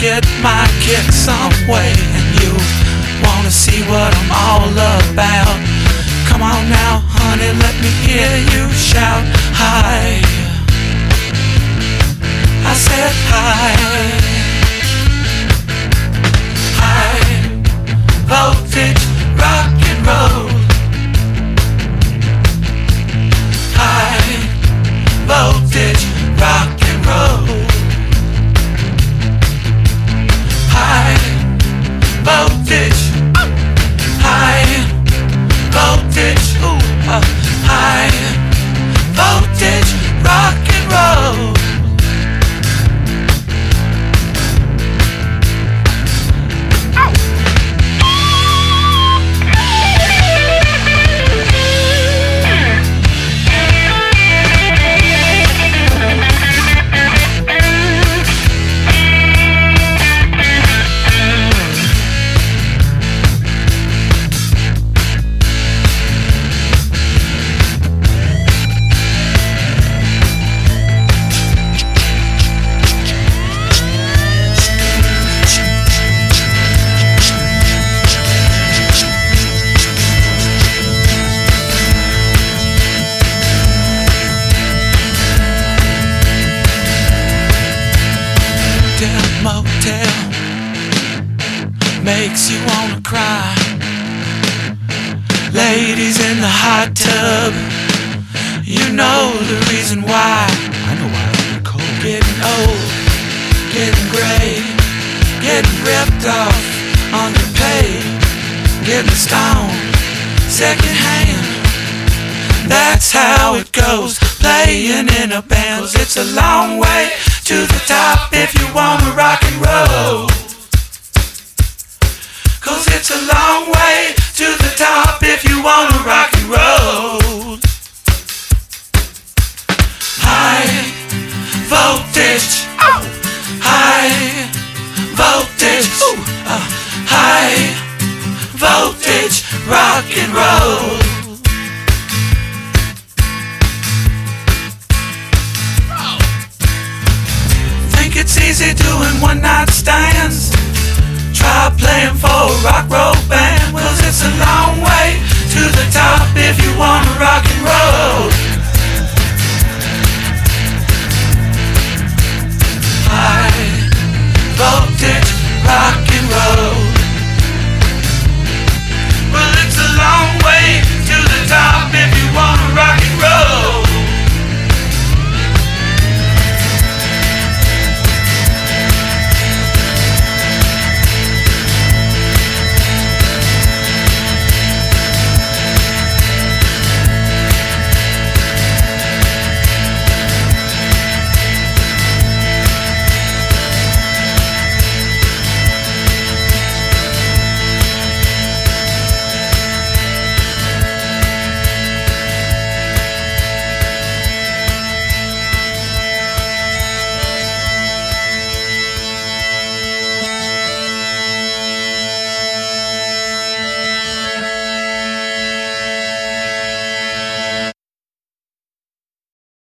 get my kick some way, and you wanna see what I'm all about. Come on now, honey, let me hear you shout hi. I said hi. High voltage rock and roll. High voltage rock and roll. High voltage. High voltage. High voltage rock and roll. Motel makes you wanna cry. Ladies in the hot tub, you know the reason why. I know why. They're cold. Getting old, getting gray, getting ripped off, underpaid, getting stoned, secondhand. That's how it goes, playing in a band. 'Cause it's a long way to the top if you wanna rock and roll. 'Cause it's a long way to the top if you wanna rock and roll. High voltage, high voltage, high voltage rock and roll. It's easy doing one-night stands. Try playing for a rock roll band. 'Cause it's a long way to the top if you wanna rock and roll.